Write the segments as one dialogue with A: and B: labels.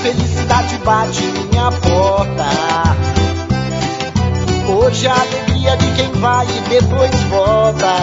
A: felicidade bate em minha porta. Hoje a alegria de quem vai e depois volta.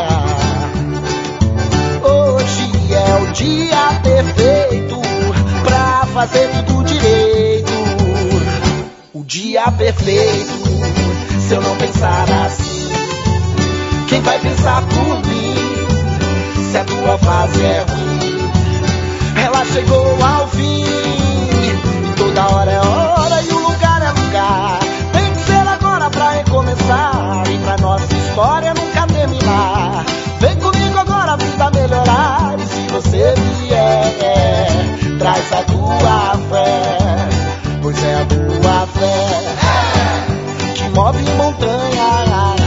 A: Hoje é o dia perfeito pra fazer tudo direito. O dia perfeito, se eu não pensar assim, quem vai pensar por mim? Se a tua fase é ruim, ela chegou ao fim. Toda hora é hora e o lugar é lugar. Tem que ser agora pra recomeçar e pra nossa história nunca terminar. Vem comigo agora a vida melhorar. E se você vier, traz a tua fé, pois é a tua fé que move montanhas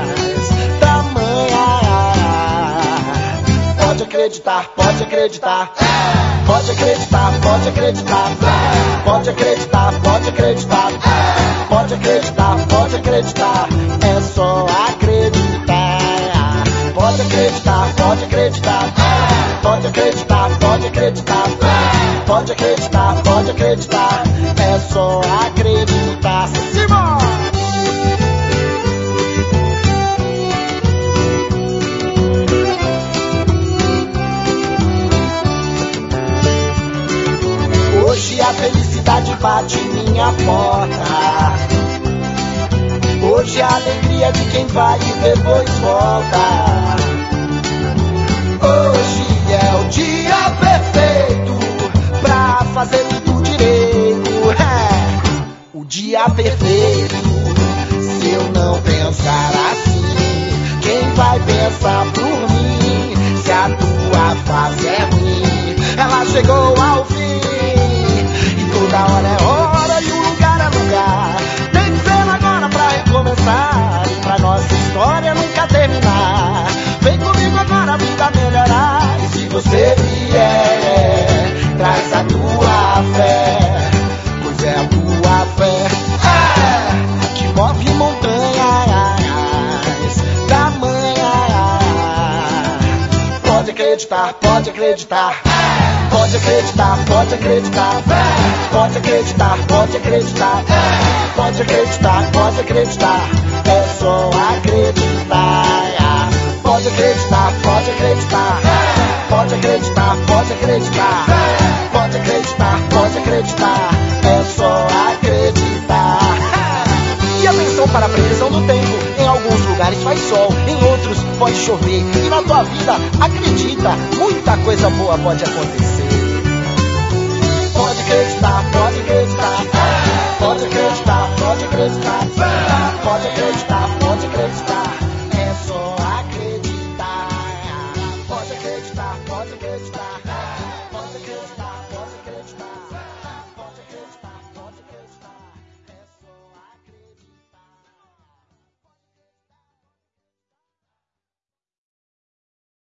A: tamanhas. Pode acreditar, pode acreditar. Pode acreditar, pode acreditar. Pode acreditar, pode acreditar. Pode acreditar, pode acreditar. É só acreditar. Pode acreditar, pode acreditar. Pode acreditar, pode acreditar. Pode acreditar, pode acreditar. É só acreditar. Simão! Hoje a felicidade bate em minha porta. Hoje a alegria de quem vai e depois volta. Hoje é o dia perfeito pra fazer tudo direito. O dia perfeito, se eu não pensar assim, quem vai pensar por mim? Se a tua fase é ruim, ela chegou ao fim. Toda hora é hora e o lugar é lugar. Tem que ser agora pra recomeçar e pra nossa história nunca terminar. Vem comigo agora a vida melhorar. E se você vier, traz a tua fé, pois é a tua fé que move montanhas tamanhas. Pode acreditar, pode acreditar. Pode acreditar, pode acreditar. Pode acreditar, pode acreditar. Pode acreditar, pode acreditar. É só acreditar. Pode acreditar, pode acreditar. Pode acreditar, pode acreditar. Pode acreditar, pode acreditar. É só acreditar. E atenção para a previsão do tempo. Em alguns lugares faz sol, em outros pode chover. E na tua vida, acredita, muita coisa boa pode acontecer. Pode acreditar, pode acreditar. Pode acreditar, pode acreditar. Pode acreditar.